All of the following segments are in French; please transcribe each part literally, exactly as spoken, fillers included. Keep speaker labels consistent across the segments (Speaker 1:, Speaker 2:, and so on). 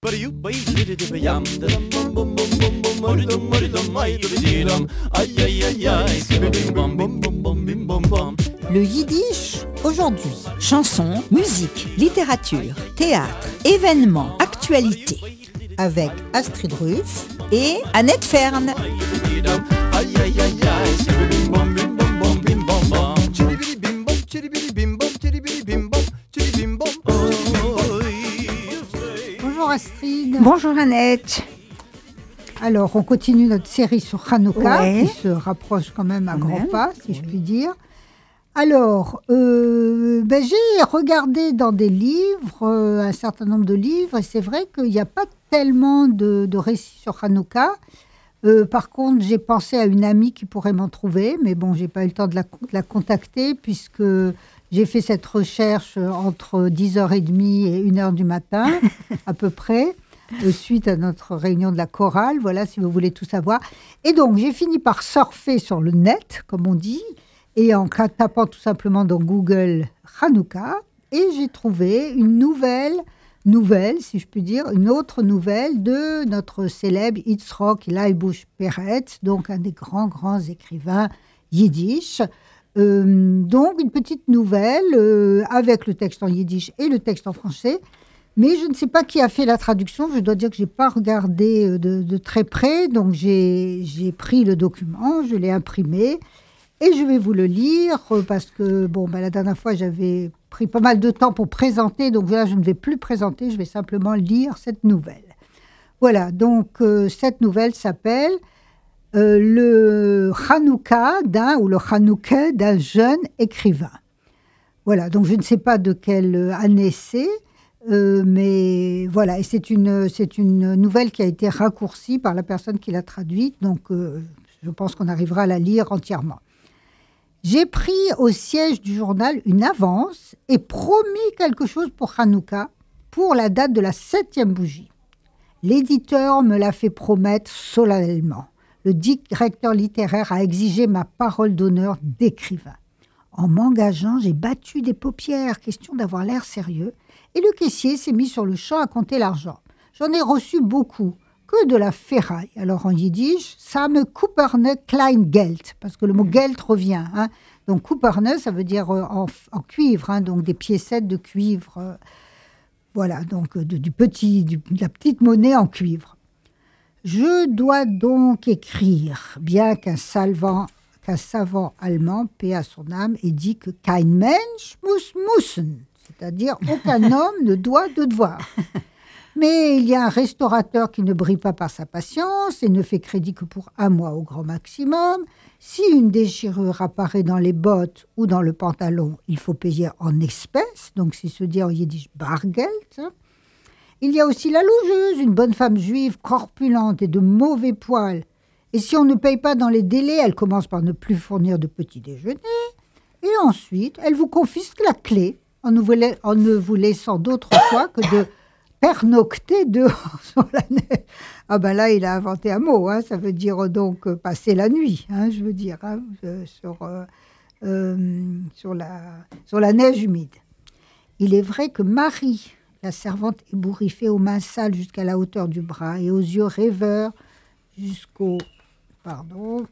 Speaker 1: Le yiddish aujourd'hui. Chansons, musique, littérature, théâtre, événements, actualités. Avec Astrid Ruff et Annette Fern.
Speaker 2: Bonjour Astrid.
Speaker 3: Bonjour Annette.
Speaker 2: Alors, on continue notre série sur Hanouka,
Speaker 3: Ouais.
Speaker 2: qui se rapproche quand même à
Speaker 3: Quand
Speaker 2: grands
Speaker 3: même,
Speaker 2: pas, si je puis dire. Alors, euh, ben, j'ai regardé dans des livres, euh, un certain nombre de livres, et c'est vrai qu'il n'y a pas tellement de, de récits sur Hanouka. Euh, par contre, j'ai pensé à une amie qui pourrait m'en trouver, mais bon, j'ai pas eu le temps de la, de la contacter, puisque j'ai fait cette recherche entre dix heures trente et une heure du matin, à peu près, euh, suite à notre réunion de la chorale, voilà, si vous voulez tout savoir. Et donc, j'ai fini par surfer sur le net, comme on dit, et en tapant tout simplement dans Google Hanouka, et j'ai trouvé une nouvelle, nouvelle, si je puis dire, une autre nouvelle de notre célèbre Yitzhak Leibush Peretz, donc un des grands, grands écrivains yiddish. Euh, donc, une petite nouvelle euh, avec le texte en yiddish et le texte en français. Mais je ne sais pas qui a fait la traduction. Je dois dire que je n'ai pas regardé de, de très près. Donc, j'ai, j'ai pris le document, je l'ai imprimé. Et je vais vous le lire parce que, bon, ben, la dernière fois, j'avais pris pas mal de temps pour présenter. Donc là, je ne vais plus présenter, je vais simplement lire cette nouvelle. Voilà, donc euh, cette nouvelle s'appelle euh, le Hanouka d'un, ou le Hanouka d'un jeune écrivain. Voilà, donc je ne sais pas de quelle année c'est, euh, mais voilà, et c'est une, c'est une nouvelle qui a été raccourcie par la personne qui l'a traduite. Donc euh, je pense qu'on arrivera à la lire entièrement. J'ai pris au siège du journal une avance et promis quelque chose pour Hanouka, pour la date de la septième bougie. L'éditeur me l'a fait promettre solennellement. Le directeur littéraire a exigé ma parole d'honneur d'écrivain. En m'engageant, j'ai battu des paupières, question d'avoir l'air sérieux, et le caissier s'est mis sur le champ à compter l'argent. J'en ai reçu beaucoup. Que de la ferraille. Alors en yiddish, ça me Kuperne Kleingeld, parce que le mot geld revient. Hein. Donc Kuperne, ça veut dire euh, en, en cuivre, hein, donc des piécettes de cuivre. Euh, voilà, donc de, du petit, du, de la petite monnaie en cuivre. Je dois donc écrire, bien qu'un savant, qu'un savant allemand, paix à son âme, ait dit que kein Mensch muss müssen, c'est-à-dire aucun homme ne doit de devoir. Mais il y a un restaurateur qui ne brille pas par sa patience et ne fait crédit que pour un mois au grand maximum. Si une déchirure apparaît dans les bottes ou dans le pantalon, il faut payer en espèces, donc c'est se dit en yiddish bargeld. Il y a aussi la logeuse, une bonne femme juive corpulente et de mauvais poils. Et si on ne paye pas dans les délais, elle commence par ne plus fournir de petit déjeuner. Et ensuite, elle vous confisque la clé en ne vous, la- en ne vous laissant d'autre choix que de pernocter dehors sur la neige. Ah ben là, il a inventé un mot, hein, ça veut dire donc euh, passer la nuit, hein, je veux dire, hein, euh, sur, euh, euh, sur, la, sur la neige humide. Il est vrai que Marie, la servante ébouriffée aux mains sales jusqu'à la hauteur du bras et aux yeux rêveurs jusqu'au, pardon,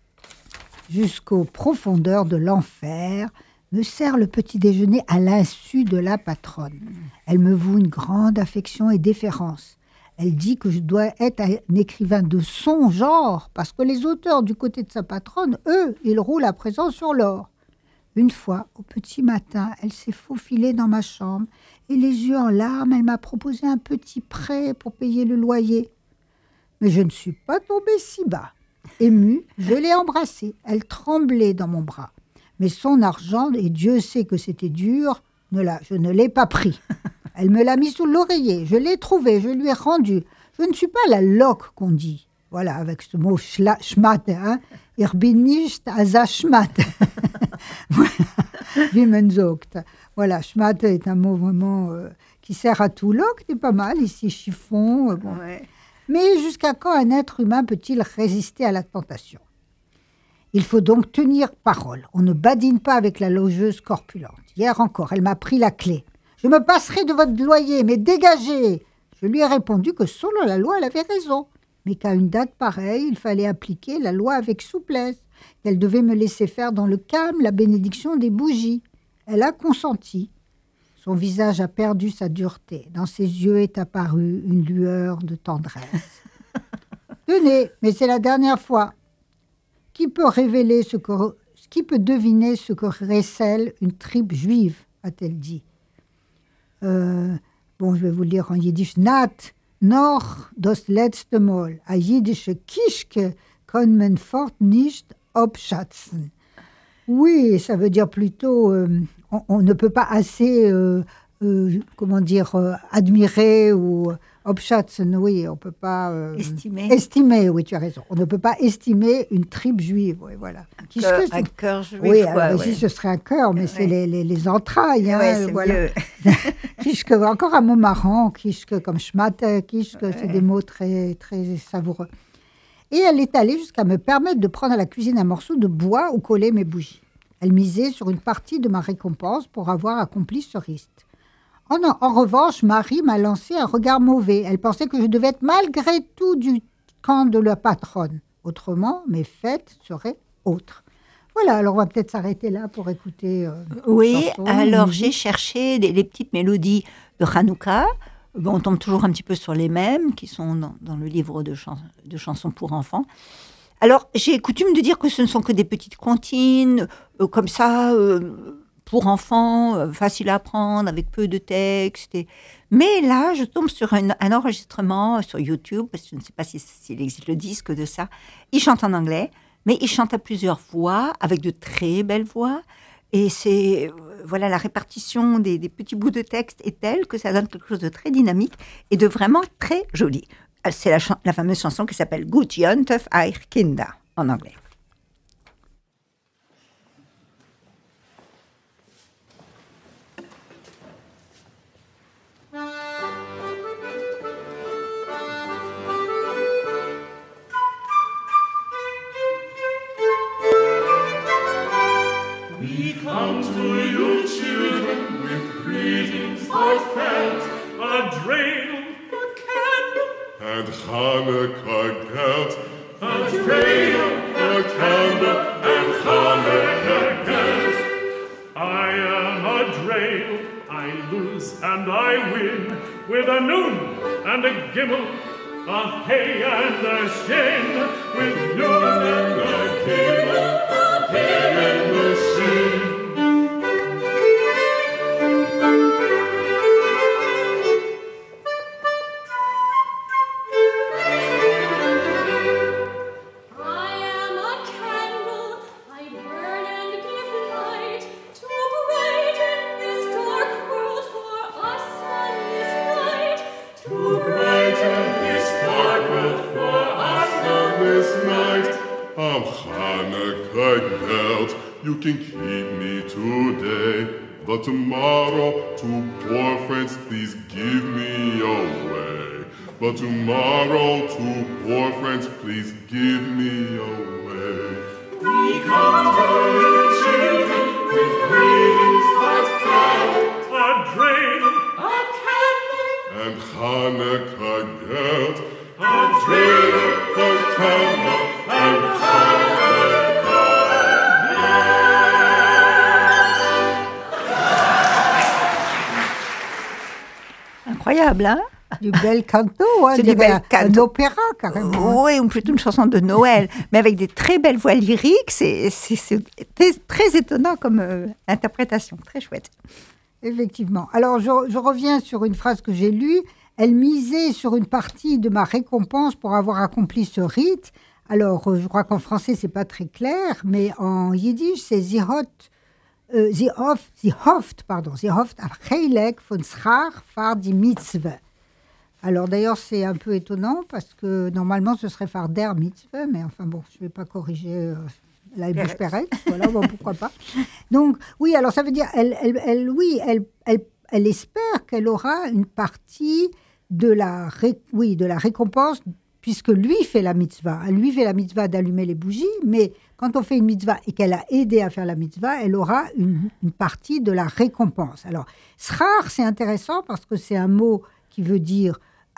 Speaker 2: jusqu'aux profondeurs de l'enfer, me sert le petit déjeuner à l'insu de la patronne. Elle me voue une grande affection et déférence. Elle dit que je dois être un écrivain de son genre, parce que les auteurs du côté de sa patronne, eux, ils roulent à présent sur l'or. Une fois, au petit matin, elle s'est faufilée dans ma chambre, et les yeux en larmes, elle m'a proposé un petit prêt pour payer le loyer. Mais je ne suis pas tombée si bas. Émue, je l'ai embrassée. Elle tremblait dans mon bras. Mais son argent, et Dieu sait que c'était dur, ne l'a, je ne l'ai pas pris. Elle me l'a mis sous l'oreiller, je l'ai trouvé, je lui ai rendu. Je ne suis pas la loque qu'on dit. Voilà, avec ce mot schla- schmat, hein. Ich bin nicht asa schmat. Voilà, wie man sagt. Voilà, schmat est un mot vraiment euh, qui sert à tout. Loque, c'est pas mal, ici, chiffon. euh, bon.
Speaker 3: Ouais.
Speaker 2: Mais jusqu'à quand un être humain peut-il résister à la tentation ? Il faut donc tenir parole. On ne badine pas avec la logeuse corpulente. Hier encore, elle m'a pris la clé. Je me passerai de votre loyer, mais dégagez ! Je lui ai répondu que selon la loi, elle avait raison, mais qu'à une date pareille, il fallait appliquer la loi avec souplesse, qu'elle devait me laisser faire dans le calme la bénédiction des bougies. Elle a consenti. Son visage a perdu sa dureté. Dans ses yeux est apparue une lueur de tendresse. Tenez, mais c'est la dernière fois. Qui peut révéler ce que, qui peut deviner ce que récèle une tribu juive, a-t-elle dit. Euh, bon, je vais vous le lire en yiddish. Nat, noch das letzte Mal. A jiddische Kischke kann man fort nicht abschätzen. Oui, ça veut dire plutôt, euh, on, on ne peut pas assez, euh, euh, comment dire, euh, admirer ou abschätzen, oui, on ne peut pas... Euh,
Speaker 1: estimer.
Speaker 2: Estimer, oui, tu as raison. On ne peut pas estimer une tribu juive, oui, voilà.
Speaker 1: Un cœur, un cœur juif,
Speaker 2: oui,
Speaker 1: quoi.
Speaker 2: Alors,
Speaker 1: Ouais.
Speaker 2: Ici, ce serait un cœur, mais ouais. c'est les, les, les entrailles. Hein,
Speaker 1: ouais, c'est
Speaker 2: voilà.
Speaker 1: mieux.
Speaker 2: Kischke, encore un mot marrant, kischke, comme schmatte, kischke, ouais. C'est des mots très, très savoureux. Et elle est allée jusqu'à me permettre de prendre à la cuisine un morceau de bois où coller mes bougies. Elle misait sur une partie de ma récompense pour avoir accompli ce rite. En, en revanche, Marie m'a lancé un regard mauvais. Elle pensait que je devais être malgré tout du camp de la patronne. Autrement, mes fêtes seraient autres. Voilà, alors on va peut-être s'arrêter là pour écouter... Euh,
Speaker 1: oui,
Speaker 2: chansons,
Speaker 1: alors
Speaker 2: musique.
Speaker 1: J'ai cherché des, les petites mélodies de Hanouka. Bon, on tombe toujours un petit peu sur les mêmes qui sont dans, dans le livre de, chans- de chansons pour enfants. Alors, j'ai coutume de dire que ce ne sont que des petites comptines, euh, comme ça, euh, pour enfants, euh, faciles à apprendre, avec peu de texte. Et... Mais là, je tombe sur un, un enregistrement sur YouTube, parce que je ne sais pas si, s'il existe le disque de ça. Il chante en anglais, mais il chante à plusieurs voix, avec de très belles voix. Et c'est, euh, voilà, la répartition des, des petits bouts de texte est telle que ça donne quelque chose de très dynamique et de vraiment très joli. C'est la, ch- la fameuse chanson qui s'appelle Gut Jöntef euch Kinder, en anglais.
Speaker 3: We come to you, children, with greetings heartfelt, a dreidel, a candle,
Speaker 4: and Hanukkah geld.
Speaker 3: a dreidel, a candle, and Hanukkah geld. I am a dreidel, I lose and I win, with a nun and a gimel, a hay and a shin, with nun and a gimel, a hay and a shin.
Speaker 5: I am a candle, I burn and give light to brighten this dark world for us on this night. To
Speaker 3: Brighten this dark world for us
Speaker 4: On this night of Hanukkah geld, you can keep me today, but tomorrow, two poor friends, please give me away. But tomorrow, two poor friends, please give me away.
Speaker 3: We come to you, children, with greetings heartfelt, a dreidel, a candle,
Speaker 4: And Hanukkah geld,
Speaker 3: a dreidel, a candle, and Hanukkah.
Speaker 1: Incroyable, hein?
Speaker 2: Du bel canto, hein,
Speaker 1: C'est du
Speaker 2: dirait
Speaker 1: bel
Speaker 2: un-
Speaker 1: canto.
Speaker 2: un opéra carrément.
Speaker 1: Oui, ou plutôt une chanson de Noël, mais avec des très belles voix lyriques. C'est, c'est, c'est très, très étonnant comme euh, interprétation, très chouette.
Speaker 2: Effectivement. Alors, je, je reviens sur une phrase que j'ai lue. Elle misait sur une partie de ma récompense pour avoir accompli ce rite. Alors, euh, je crois qu'en français, c'est pas très clair, mais en yiddish, c'est Sie hat, euh, sie, hoff, sie hofft, pardon, sie hofft auf Heilig von Schar far die Mitzvah. Alors, d'ailleurs, c'est un peu étonnant parce que normalement, ce serait far der Mitzvah, mais enfin bon, je ne vais pas corriger euh, la bouche Perret. Voilà, bon, pourquoi pas. Donc, oui, alors ça veut dire, elle, elle, elle, oui, elle, elle, elle espère qu'elle aura une partie de la, ré, oui, de la récompense, puisque lui fait la mitzvah. Elle lui fait la mitzvah d'allumer les bougies, mais quand on fait une mitzvah et qu'elle a aidé à faire la mitzvah, elle aura une, une partie de la récompense. Alors, schar, c'est intéressant parce que c'est un mot qui veut dire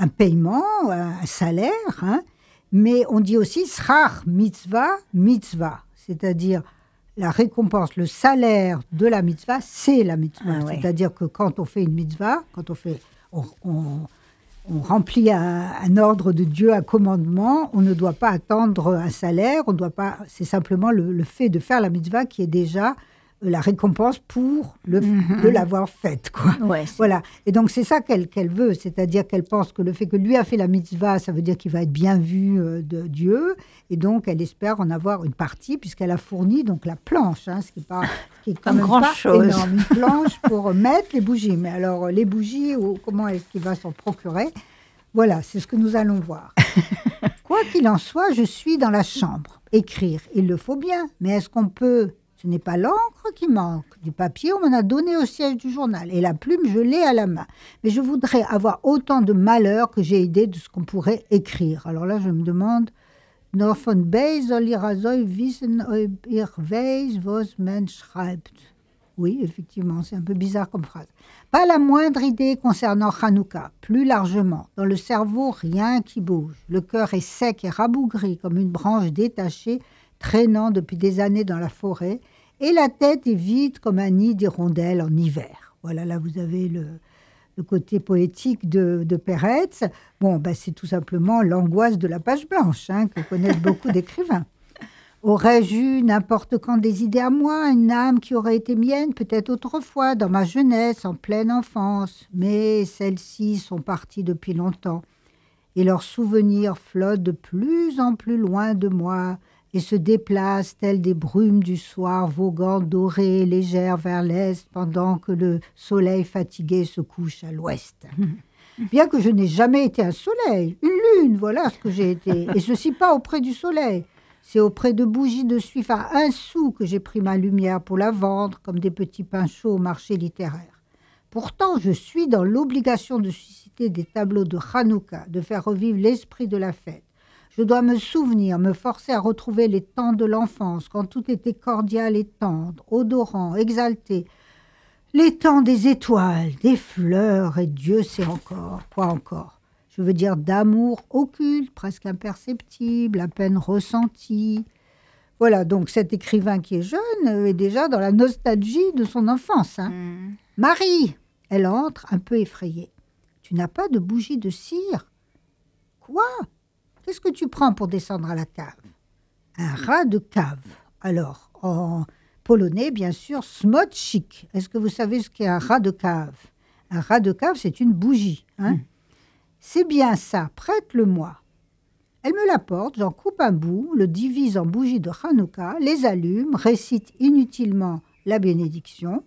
Speaker 2: un paiement, un salaire, hein, mais on dit aussi schar mitzvah, mitzvah, c'est-à-dire la récompense, le salaire de la mitzvah, c'est la mitzvah.
Speaker 1: Ah ouais.
Speaker 2: C'est-à-dire que quand on fait une mitzvah, quand on fait, on, on, on remplit un, un ordre de Dieu, un commandement, on ne doit pas attendre un salaire, on doit pas. C'est simplement le, le fait de faire la mitzvah qui est déjà la récompense pour le,
Speaker 1: Mhm.
Speaker 2: de l'avoir faite, quoi.
Speaker 1: Ouais, c'est-
Speaker 2: Voilà. Et donc, c'est ça qu'elle qu'elle veut. C'est-à-dire qu'elle pense que le fait que lui a fait la mitzvah, ça veut dire qu'il va être bien vu euh, de Dieu. Et donc, elle espère en avoir une partie, puisqu'elle a fourni donc la planche, hein, ce qui est pas, ce qui est quand
Speaker 1: Pas
Speaker 2: même
Speaker 1: grand
Speaker 2: pas
Speaker 1: chose.
Speaker 2: énorme. Une planche pour mettre les bougies. Mais alors, euh, les bougies, ou comment est-ce qu'il va s'en procurer? Voilà, c'est ce que nous allons voir. Quoi qu'il en soit, je suis dans la chambre. Écrire, il le faut bien. Mais est-ce qu'on peut... Ce n'est pas l'encre qui manque. Du papier, on m'en a donné au siège du journal. Et la plume, je l'ai à la main. Mais je voudrais avoir autant de malheur que j'ai idée de ce qu'on pourrait écrire. Alors là, je me demande... Nur von Beis soll ihr soll wissen, ob ihr weiß, was man schreibt. Oui, effectivement, c'est un peu bizarre comme phrase. Pas la moindre idée concernant Hanouka. Plus largement, dans le cerveau, rien qui bouge. Le cœur est sec et rabougri comme une branche détachée traînant depuis des années dans la forêt. Et la tête est vide comme un nid d'hirondelles en hiver. Voilà, là, vous avez le, le côté poétique de, de Peretz. Bon, ben, c'est tout simplement l'angoisse de la page blanche, hein, que connaissent beaucoup d'écrivains. Aurais-je eu n'importe quand des idées à moi, une âme qui aurait été mienne, peut-être autrefois, dans ma jeunesse, en pleine enfance. Mais celles-ci sont parties depuis longtemps, et leurs souvenirs flottent de plus en plus loin de moi, et se déplacent telles des brumes du soir, voguant dorées et légères vers l'est, pendant que le soleil fatigué se couche à l'ouest. Bien que je n'ai jamais été un soleil, une lune, voilà ce que j'ai été, et ceci pas auprès du soleil. C'est auprès de bougies de suif à un sou que j'ai pris ma lumière pour la vendre comme des petits pains chauds au marché littéraire. Pourtant, je suis dans l'obligation de susciter des tableaux de Hanouka, de faire revivre l'esprit de la fête. Je dois me souvenir, me forcer à retrouver les temps de l'enfance, quand tout était cordial et tendre, odorant, exalté. Les temps des étoiles, des fleurs, et Dieu sait encore, quoi encore. Je veux dire d'amour occulte, presque imperceptible, à peine ressenti. Voilà, donc cet écrivain qui est jeune euh, est déjà dans la nostalgie de son enfance. Hein.
Speaker 1: Mm.
Speaker 2: Marie, elle entre un peu effrayée. Tu n'as pas de bougie de cire? Quoi? Qu'est-ce que tu prends pour descendre à la cave? Un rat de cave. Alors, en polonais, bien sûr, smocik. Est-ce que vous savez ce qu'est un rat de cave? Un rat de cave, c'est une bougie. Hein? Mm. C'est bien ça, prête-le-moi. Elle me l'apporte, j'en coupe un bout, le divise en bougies de Hanouka, les allume, récite inutilement la bénédiction.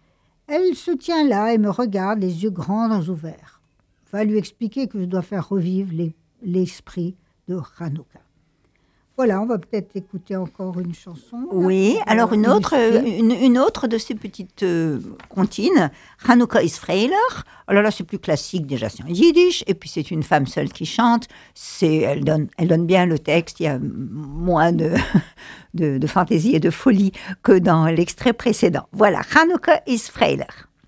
Speaker 2: Elle se tient là et me regarde, les yeux grands ouverts. Va lui expliquer que je dois faire revivre les, l'esprit de Hanouka. Voilà, on va peut-être écouter encore une chanson. là,
Speaker 1: Oui,
Speaker 2: pour
Speaker 1: alors une autre,
Speaker 2: illustrer.
Speaker 1: une, une autre de ces petites euh, comptines, Hanouka is Freiler. Alors là, c'est plus classique, déjà c'est en yiddish, et puis c'est une femme seule qui chante. C'est, elle, donne, elle donne bien le texte, il y a moins de, de, de fantaisie et de folie que dans l'extrait précédent. Voilà, Hanouka is Freiler.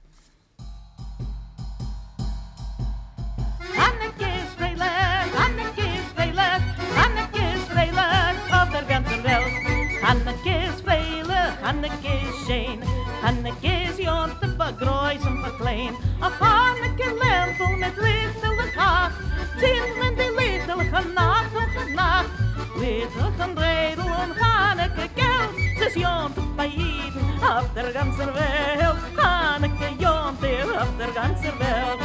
Speaker 6: Hanneke is veilig, Hanneke is veilig, Hanneke is veilig op der ganzen Welt. Hanneke is veilig, Hanneke is schön, Hanneke is jonte voor groß und voor klein. Auf Hanneke Lämpel mit lichtelig Hacht, zieht men die lichtelige Nacht und Nacht. Lichtelig Bredel und Hanneke Geld, sie ist jonte bei jeden auf der ganzen Welt. Hanneke jonte auf der ganzen Welt.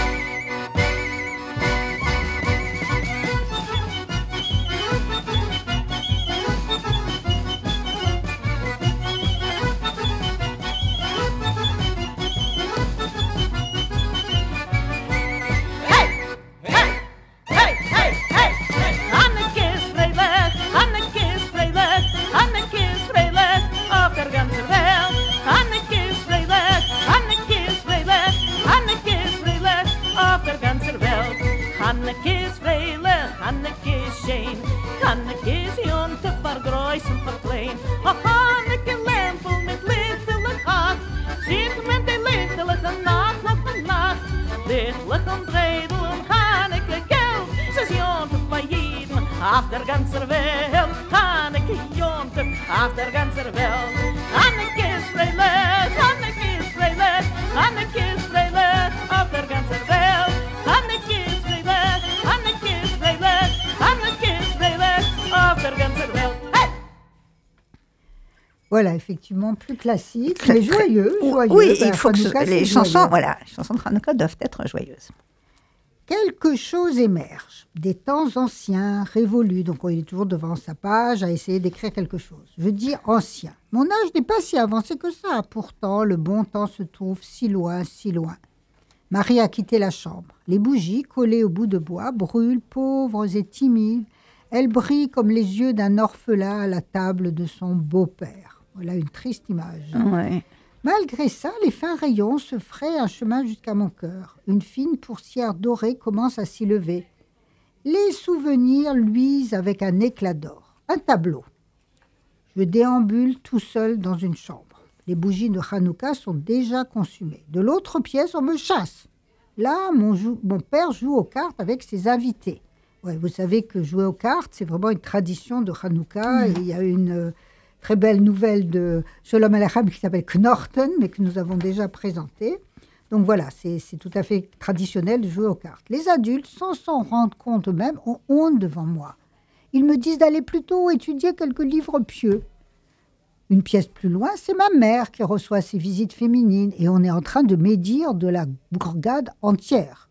Speaker 6: Hanneke is veilig, Hanneke is schön, Hanneke is jonte voor groß und voor klein. Auf Hanneke Lämpel mit lichtelig Hacht, sieht men die lichtelige Nacht noch und Nacht. Lichtlich und Bredel und Hanneke auf der ganzen Welt. Hanneke Jontef auf der ganzen Welt. Hanneke ist freilich, Hanneke ist freilich, Hanneke ist freilich auf der ganzen Welt. Hanneke ist freilich, Hanneke ist freilich, Hanneke ist freilich auf der ganzen Welt. Hey!
Speaker 2: Voilà, effectivement, plus classique, mais joyeux. joyeux.
Speaker 1: Oui,
Speaker 2: Ben,
Speaker 1: il faut que
Speaker 2: Hanouka,
Speaker 1: ce- les
Speaker 2: c'est
Speaker 1: chansons,
Speaker 2: joyeux.
Speaker 1: voilà, les chansons de Hanouka doivent être joyeuses.
Speaker 2: Quelque chose émerge, des temps anciens, révolus. Donc, on est toujours devant sa page à essayer d'écrire quelque chose. Je dis ancien. Mon âge n'est pas si avancé que ça. Pourtant, le bon temps se trouve si loin, si loin. Marie a quitté la chambre. Les bougies, collées au bout de bois, brûlent, pauvres et timides. Elles brillent comme les yeux d'un orphelin à la table de son beau-père. Voilà une triste image.
Speaker 1: Ouais.
Speaker 2: Malgré ça, les fins rayons se fraient un chemin jusqu'à mon cœur. Une fine poussière dorée commence à s'y lever. Les souvenirs luisent avec un éclat d'or. Un tableau. Je déambule tout seul dans une chambre. Les bougies de Hanouka sont déjà consumées. De l'autre pièce, on me chasse. Là, mon, jou- mon père joue aux cartes avec ses invités. Ouais, vous savez que jouer aux cartes, c'est vraiment une tradition de Hanouka. Et il y a une euh, très belle nouvelle de Sholom Aleichem qui s'appelle Knorten, mais que nous avons déjà présentée. Donc voilà, c'est c'est tout à fait traditionnel de jouer aux cartes. Les adultes, sans s'en rendre compte eux-mêmes, ont honte devant moi. Ils me disent d'aller plutôt étudier quelques livres pieux. Une pièce plus loin, c'est ma mère qui reçoit ses visites féminines et on est en train de médire de la bourgade entière.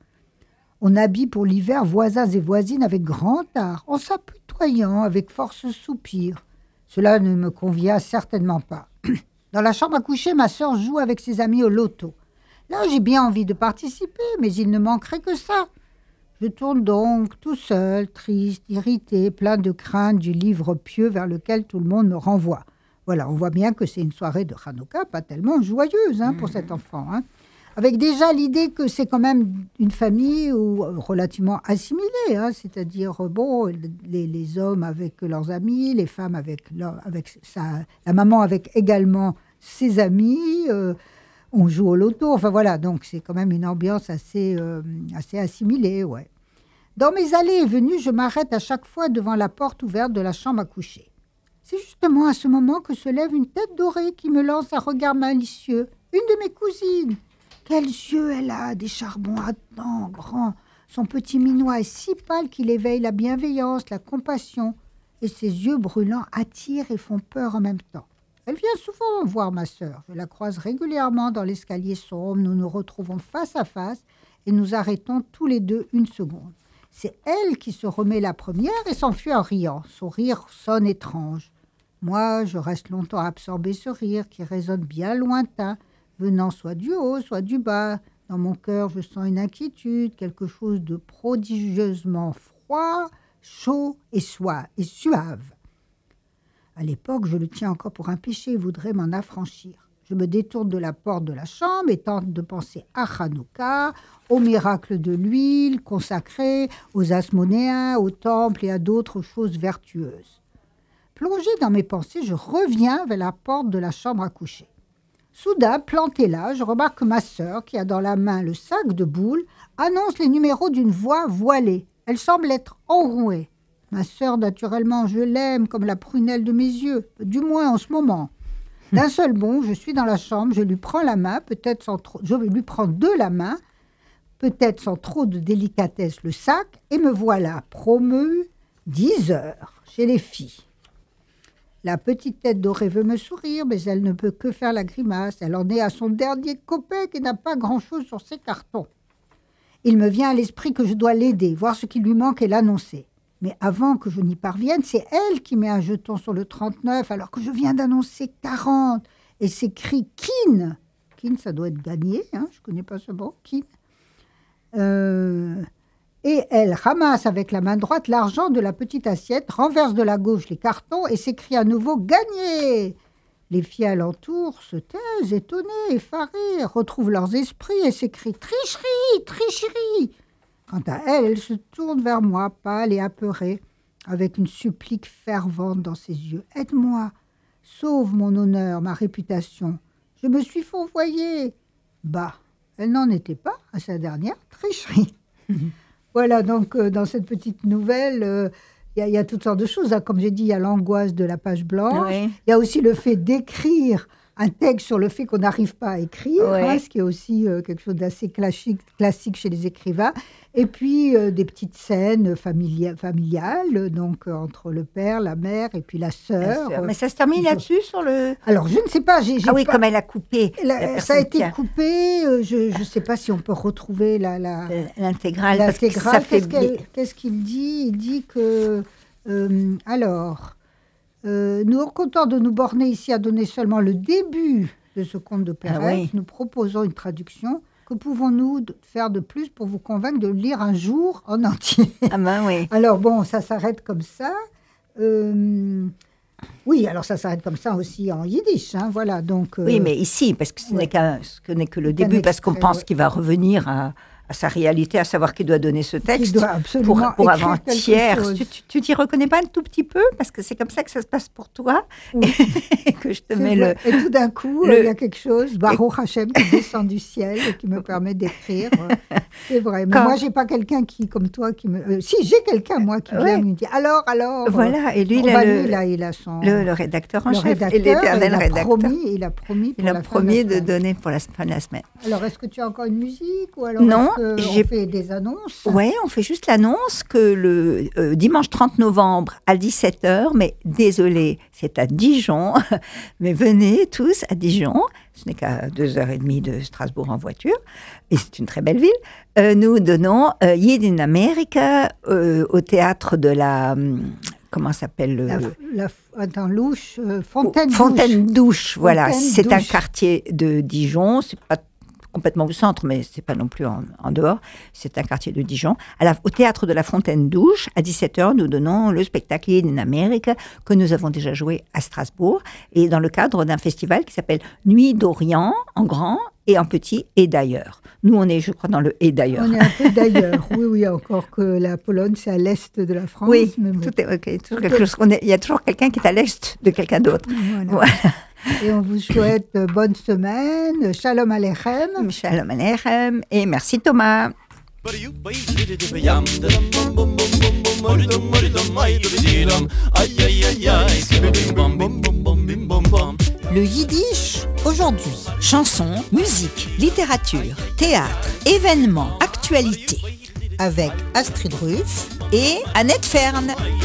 Speaker 2: On habille pour l'hiver voisins et voisines avec grand art, en s'apitoyant avec force soupir. Cela ne me convient certainement pas. Dans la chambre à coucher, ma sœur joue avec ses amis au loto. Là, j'ai bien envie de participer, mais il ne manquerait que ça. Je tourne donc tout seul, triste, irrité, plein de crainte du livre pieux vers lequel tout le monde me renvoie. Voilà, on voit bien que c'est une soirée de Hanouka pas tellement joyeuse hein, pour cet enfant. Hein. Avec déjà l'idée que c'est quand même une famille ou, euh, relativement assimilée, hein, c'est-à-dire, euh, bon, les, les hommes avec leurs amis, les femmes avec, leur, avec sa, la maman avec également ses amis, euh, on joue au loto, enfin voilà, donc c'est quand même une ambiance assez, euh, assez assimilée, ouais. Dans mes allées et venues, je m'arrête à chaque fois devant la porte ouverte de la chambre à coucher. C'est justement à ce moment que se lève une tête dorée qui me lance un regard malicieux. Une de mes cousines. Quels yeux elle a, des charbons ardents, grands. Son petit minois est si pâle qu'il éveille la bienveillance, la compassion. Et ses yeux brûlants attirent et font peur en même temps. Elle vient souvent voir ma sœur. Je la croise régulièrement dans l'escalier sombre. Nous nous retrouvons face à face et nous arrêtons tous les deux une seconde. C'est elle qui se remet la première et s'enfuit en riant. Son rire sonne étrange. Moi, je reste longtemps à absorber ce rire qui résonne bien lointain, venant soit du haut, soit du bas. Dans mon cœur, je sens une inquiétude, quelque chose de prodigieusement froid, chaud et, soi, et suave. À l'époque, je le tiens encore pour un péché et voudrais m'en affranchir. Je me détourne de la porte de la chambre et tente de penser à Hanouka, au miracle de l'huile consacrée, aux asmonéens, au temple et à d'autres choses vertueuses. Plongée dans mes pensées, je reviens vers la porte de la chambre à coucher. Soudain, plantée là, je remarque que ma sœur, qui a dans la main le sac de boules, annonce les numéros d'une voix voilée. Elle semble être enrouée. Ma sœur, naturellement, je l'aime comme la prunelle de mes yeux, du moins en ce moment. D'un seul bond, je suis dans la chambre, je lui prends la main, peut-être sans trop, je lui prends de la main, peut-être sans trop de délicatesse le sac, et me voilà promue dix heures chez les filles. La petite tête dorée veut me sourire, mais elle ne peut que faire la grimace. Elle en est à son dernier copec et n'a pas grand-chose sur ses cartons. Il me vient à l'esprit que je dois l'aider, voir ce qui lui manque et l'annoncer. Mais avant que je n'y parvienne, c'est elle qui met un jeton sur le trente-neuf, alors que je viens d'annoncer quarante, et s'écrie « Kin ». Kin, ça doit être gagné, hein, je ne connais pas ce mot, Kin. Euh... Et elle ramasse avec la main droite l'argent de la petite assiette, renverse de la gauche les cartons et s'écrie à nouveau « Gagné !» Les filles alentour se taisent, étonnées, effarées, retrouvent leurs esprits et s'écrient « Tricherie, tricherie !» Quant à elle, elle se tourne vers moi, pâle et apeurée, avec une supplique fervente dans ses yeux. « Aide-moi, sauve mon honneur, ma réputation. Je me suis fourvoyée. » Bah, elle n'en était pas à sa dernière tricherie. Voilà, donc euh, dans cette petite nouvelle, euh, il y, a- il y a toutes sortes de choses. hein. Comme j'ai dit, il y a l'angoisse de la page blanche.
Speaker 1: Oui.
Speaker 2: Il y a aussi le fait d'écrire un texte sur le fait qu'on n'arrive pas à écrire,
Speaker 1: Ouais.
Speaker 2: hein, ce qui est aussi euh, quelque chose d'assez classique, classique chez les écrivains. Et puis euh, des petites scènes familia- familiales, donc euh, entre le père, la mère et puis la sœur.
Speaker 1: Mais ça se termine
Speaker 2: je-
Speaker 1: là-dessus sur le.
Speaker 2: Alors, je ne sais pas. J'ai, j'ai
Speaker 1: Ah oui,
Speaker 2: pas-
Speaker 1: comme elle a coupé.
Speaker 2: la-
Speaker 1: la
Speaker 2: ça a
Speaker 1: personne
Speaker 2: été
Speaker 1: qui a-
Speaker 2: coupé. euh, je ne sais pas si on peut retrouver la, la,
Speaker 1: euh, L'intégrale. parce que
Speaker 2: l'intégrale.
Speaker 1: ça fait
Speaker 2: Qu'est-ce, qu'elle- qu'est-ce qu'il dit Il dit que... euh, alors, euh, nous contents de nous borner ici à donner seulement le début de ce conte de Perrette,
Speaker 1: Ah oui.
Speaker 2: nous proposons une traduction. Que pouvons-nous de- faire de plus pour vous convaincre de le lire un jour en entier?
Speaker 1: Ah ben oui.
Speaker 2: Alors bon, ça s'arrête comme ça. Euh, oui, alors ça s'arrête comme ça aussi en yiddish. hein, voilà, donc, euh,
Speaker 1: Oui, mais ici, parce que ce
Speaker 2: ouais.
Speaker 1: n'est, qu'un- ce n'est que le
Speaker 2: Qu'un
Speaker 1: début, parce qu'on
Speaker 2: extrait,
Speaker 1: pense
Speaker 2: ouais.
Speaker 1: qu'il va revenir à, à sa réalité, à savoir qu'il doit donner ce
Speaker 2: il
Speaker 1: texte
Speaker 2: doit
Speaker 1: pour,
Speaker 2: absolument
Speaker 1: pour
Speaker 2: écrire
Speaker 1: avant-hier.
Speaker 2: quelque chose.
Speaker 1: Tu, tu, tu t'y reconnais pas un tout petit peu? Parce que c'est comme ça que ça se passe pour toi.
Speaker 2: Oui.
Speaker 1: Et que je te
Speaker 2: C'est
Speaker 1: mets
Speaker 2: vrai.
Speaker 1: le...
Speaker 2: Et tout d'un coup,
Speaker 1: le-
Speaker 2: euh, il y a quelque chose, Baruch Hashem, qui descend du ciel et qui me permet d'écrire. euh, C'est vrai. Mais
Speaker 1: Quand-
Speaker 2: moi, j'ai pas quelqu'un qui, comme toi, qui me. euh, si, j'ai quelqu'un, moi, qui
Speaker 1: Ouais.
Speaker 2: vient me dit alors, alors. euh,
Speaker 1: Voilà, et lui,
Speaker 2: bon,
Speaker 1: il
Speaker 2: bah,
Speaker 1: a
Speaker 2: lui,
Speaker 1: le,
Speaker 2: là, il a son.
Speaker 1: le, le rédacteur en
Speaker 2: le
Speaker 1: chef,
Speaker 2: rédacteur,
Speaker 1: et l'éternel
Speaker 2: il a
Speaker 1: rédacteur.
Speaker 2: promis, il a promis pour
Speaker 1: Il a
Speaker 2: la fin de
Speaker 1: promis
Speaker 2: la
Speaker 1: de
Speaker 2: semaine.
Speaker 1: donner pour la fin de la semaine.
Speaker 2: Alors, est-ce que tu as encore une musique ou alors
Speaker 1: Non,
Speaker 2: est-ce que
Speaker 1: j'ai-
Speaker 2: on fait des annonces?
Speaker 1: Oui, on fait juste l'annonce que le euh, dimanche trente novembre à dix-sept heures, mais désolé, c'est à Dijon, mais venez tous à Dijon, ce n'est qu'à deux heures trente de Strasbourg en voiture, et c'est une très belle ville. Euh, nous donnons euh, Yid in America euh, au théâtre de la... hum, comment s'appelle le...
Speaker 2: La, la, attends, Louche, euh, Fontaine.
Speaker 1: Fontaine douche, voilà.
Speaker 2: Fontaine
Speaker 1: C'est un
Speaker 2: Douche.
Speaker 1: quartier de Dijon. C'est pas complètement au centre, mais c'est pas non plus en, en dehors. C'est un quartier de Dijon. À la- au théâtre de la Fontaine douche, à dix-sept heures, nous donnons le spectacle In America que nous avons déjà joué à Strasbourg et dans le cadre d'un festival qui s'appelle Nuit d'Orient en grand et en petit et d'ailleurs. Nous, on est, je crois, dans le et d'ailleurs.
Speaker 2: On est un peu d'ailleurs. Oui, oui, encore que la Pologne, c'est à l'est de la France.
Speaker 1: Oui,
Speaker 2: mais bon.
Speaker 1: tout est ok. Toujours quelque chose qu'on est- il y a toujours quelqu'un qui est à l'est de quelqu'un d'autre.
Speaker 2: Voilà.
Speaker 1: Voilà.
Speaker 2: Et on vous souhaite euh, bonne semaine. Shalom Aleichem.
Speaker 1: Shalom Aleichem et merci Thomas.
Speaker 7: Le yiddish aujourd'hui. Chansons, musique, littérature, théâtre, événements, actualités. Avec Astrid Ruff et Annette Fern.